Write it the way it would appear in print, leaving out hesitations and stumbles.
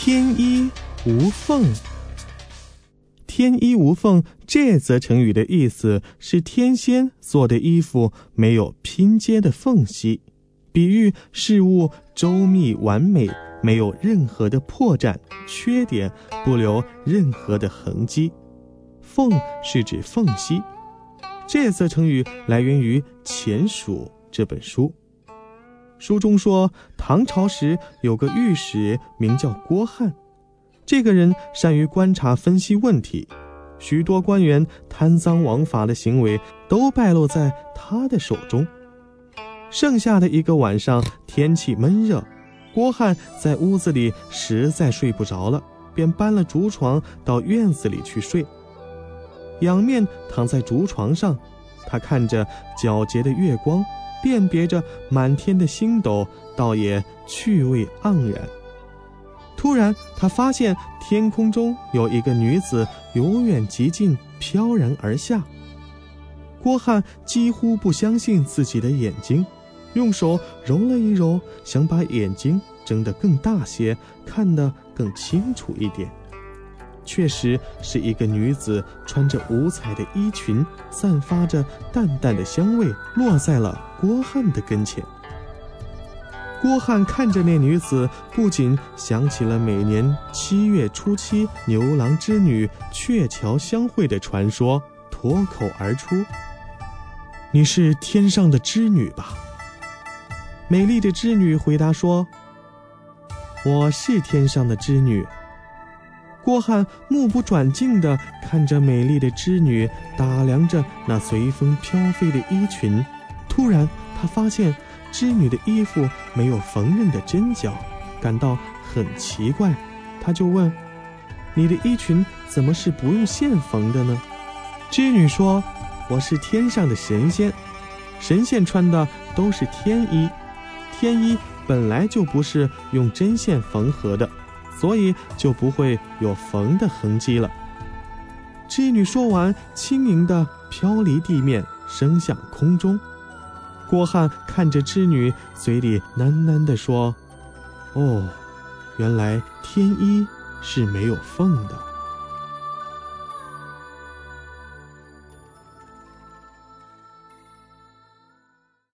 天衣无缝。天衣无缝这则成语的意思是天仙做的衣服没有拼接的缝隙，比喻事物周密完美，没有任何的破绽缺点，不留任何的痕迹。缝是指缝隙。这则成语来源于《钱属》这本书。书中说，唐朝时有个御史名叫郭翰，这个人善于观察分析问题，许多官员贪赃枉法的行为都败露在他的手中。剩下的一个晚上，天气闷热，郭翰在屋子里实在睡不着了，便搬了竹床到院子里去睡。仰面躺在竹床上，他看着皎洁的月光，辨别着满天的星斗，倒也趣味盎然。突然他发现天空中有一个女子由远及近，飘然而下。郭翰几乎不相信自己的眼睛，用手揉了一揉，想把眼睛睁得更大些，看得更清楚一点。确实是一个女子，穿着五彩的衣裙，散发着淡淡的香味，落在了郭翰的跟前。郭翰看着那女子，不仅想起了每年7月初7牛郎织女鹊桥相会的传说，脱口而出：“你是天上的织女吧？”美丽的织女回答说：“我是天上的织女。”郭翰目不转睛地看着美丽的织女，打量着那随风飘飞的衣裙。突然他发现织女的衣服没有缝纫的针脚，感到很奇怪。他就问：“你的衣裙怎么是不用线缝的呢？”织女说：“我是天上的神仙，神仙穿的都是天衣，天衣本来就不是用针线缝合的，所以就不会有缝的痕迹了。”织女说完，轻盈地飘离地面，升向空中。郭翰看着织女，嘴里喃喃地说：“哦，原来天衣是没有缝的。”